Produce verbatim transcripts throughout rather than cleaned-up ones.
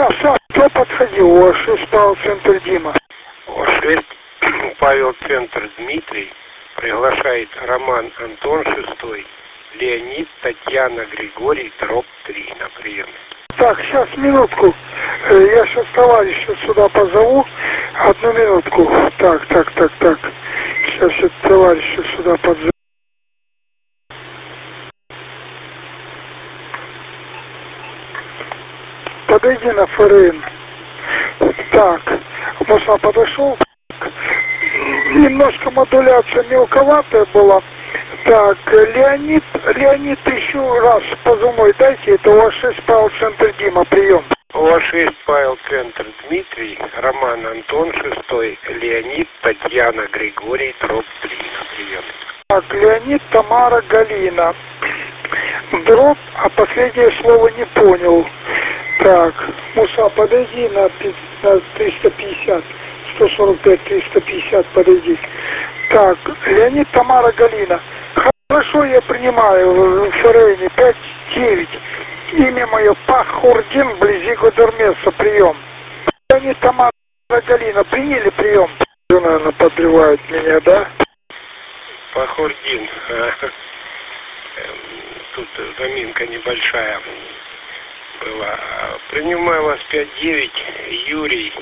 Все, все, кто подходил? О шесть Павел, центр Дима. О шесть Павел, центр Дмитрий. Приглашает Роман Антон шестой, Леонид, Татьяна, Григорий, дробь три на прием. Так, сейчас минутку. Я сейчас товарища сюда позову. Одну минутку. Так, так, так, так. Сейчас я товарища сюда позову. Подойди на ФРН. Так, Муса подошел. Немножко модуляция мелковатая была. Так, Леонид, Леонид, еще раз позывной дайте. Это о шесть Павел, центр Дима, прием. о шесть Павел, центр Дмитрий, Роман Антон шестой, Леонид, Татьяна, Григорий, дробь три на прием. Так, Леонид, Тамара, Галина. Дробь, а последнее слово не понял. Так, Муса, подойди на, на триста пятьдесят. сто сорок пять, триста пятьдесят, подойди. Так, Леонид, Тамара, Галина. Хорошо, я принимаю в ФРН пять девять. Имя мое Пахурдин, вблизи Гудермеса, прием. Леонид, Тамара, Галина, приняли прием? Наверное, подрывает меня, да? Пахурдин. Тут заминка небольшая была. Принимаю вас пять девять, Юрий.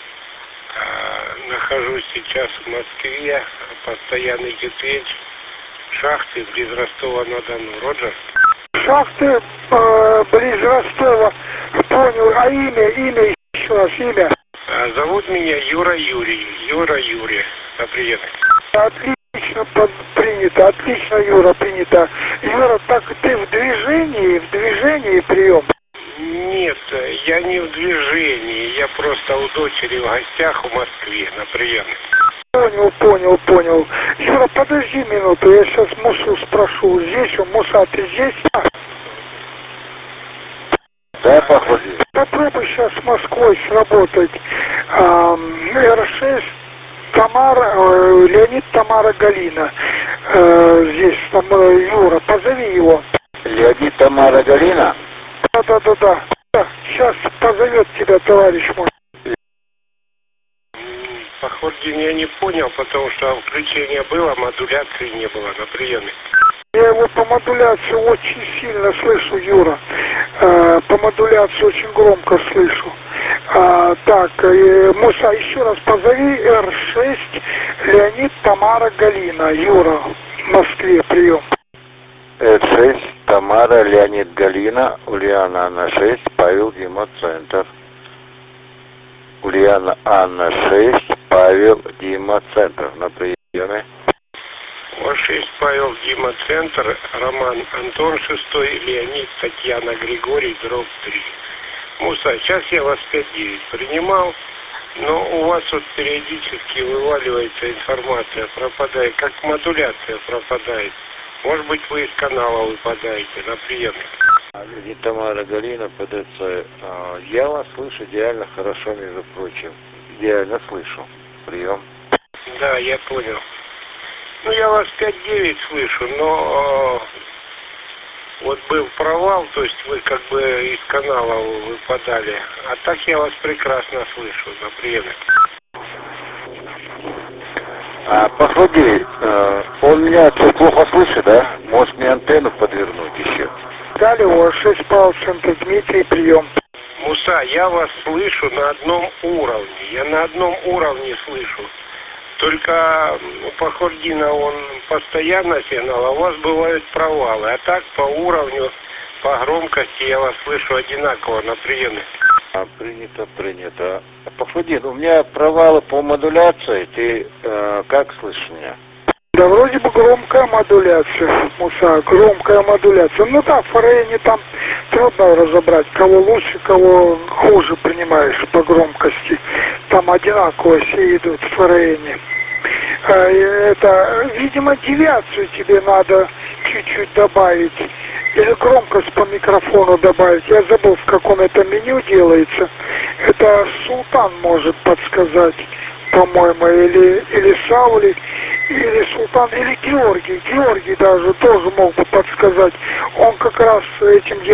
Нахожусь сейчас в Москве, постоянный кипеть, шахты близ Ростова-на-Дону. Роджер? Шахты э, близ Ростова, понял, а имя, имя, еще раз, имя? А, зовут меня Юра Юрий, Юра Юрий, на прием. Отлично под, принято, отлично, Юра, принято. Юра, так ты в движении, в движении прием? Нет, я не в движении, я просто у дочери в гостях в Москве на приеме. Понял, понял, понял. Юра, подожди минуту, я сейчас Мусу спрошу. Здесь он, Муса, ты здесь? Да, походи. Попробуй сейчас с Москвой сработать. эр шесть, Тамара, э, Леонид, Тамара, Галина. Э, здесь там э, Юра, позови его. Леонид, Тамара, Галина? Да-да-да-да. Сейчас позовет тебя товарищ мой. Пахурдин, я не понял, потому что включение было, модуляции не было на приеме. Я его по модуляции очень сильно слышу, Юра. Э, по модуляции очень громко слышу. А, так, э, Муса, еще раз позови эр шесть, Леонид, Тамара, Галина. Юра, в Москве, прием. эр шесть, Тамара, Леонид, Галина, Ульяна, Анна шесть, Павел, Дима, центр. Ульяна, Анна шесть, Павел, Дима, центр. На приеме. о шесть Павел, Дима, центр, Роман Антон шестой, Леонид, Татьяна, Григорий, дробь три. Муса, сейчас я вас пять девять принимал, но у вас вот периодически вываливается информация, пропадает, как модуляция пропадает. Может быть, вы из канала выпадаете на приеме. Леонид, Тамара, Галина, ПДЦ. Я вас слышу идеально хорошо, между прочим. Идеально слышу. Прием. Да, я понял. Ну, я вас пять девять слышу, но э, вот был провал, то есть вы как бы из канала выпадали. А так я вас прекрасно слышу на приеме. А, походи, э, он меня плохо слышит, да? Может мне антенну подвернуть еще? Далее о шесть Павел, центр Дмитрий, прием. Муса, я вас слышу на одном уровне. Я на одном уровне слышу. Только у Пахурдина он постоянно сигнал, а у вас бывают провалы. А так по уровню, по громкости я вас слышу одинаково на приеме. А, принято, принято. Пахудин, у меня провалы по модуляции. Ты э, как слышишь меня? Да вроде бы громкая модуляция, Муса, громкая модуляция. Ну да, в ФРН там трудно разобрать, кого лучше, кого хуже принимаешь по громкости. Там одинаково все идут в ФРН. Это, видимо, девиацию тебе надо чуть-чуть добавить. Или громкость по микрофону добавить. Я забыл, в каком это меню делается. Это Султан может подсказать, по-моему, или, или Саули, или Султан, или Георгий. Георгий даже тоже мог бы подсказать. Он как раз этим делом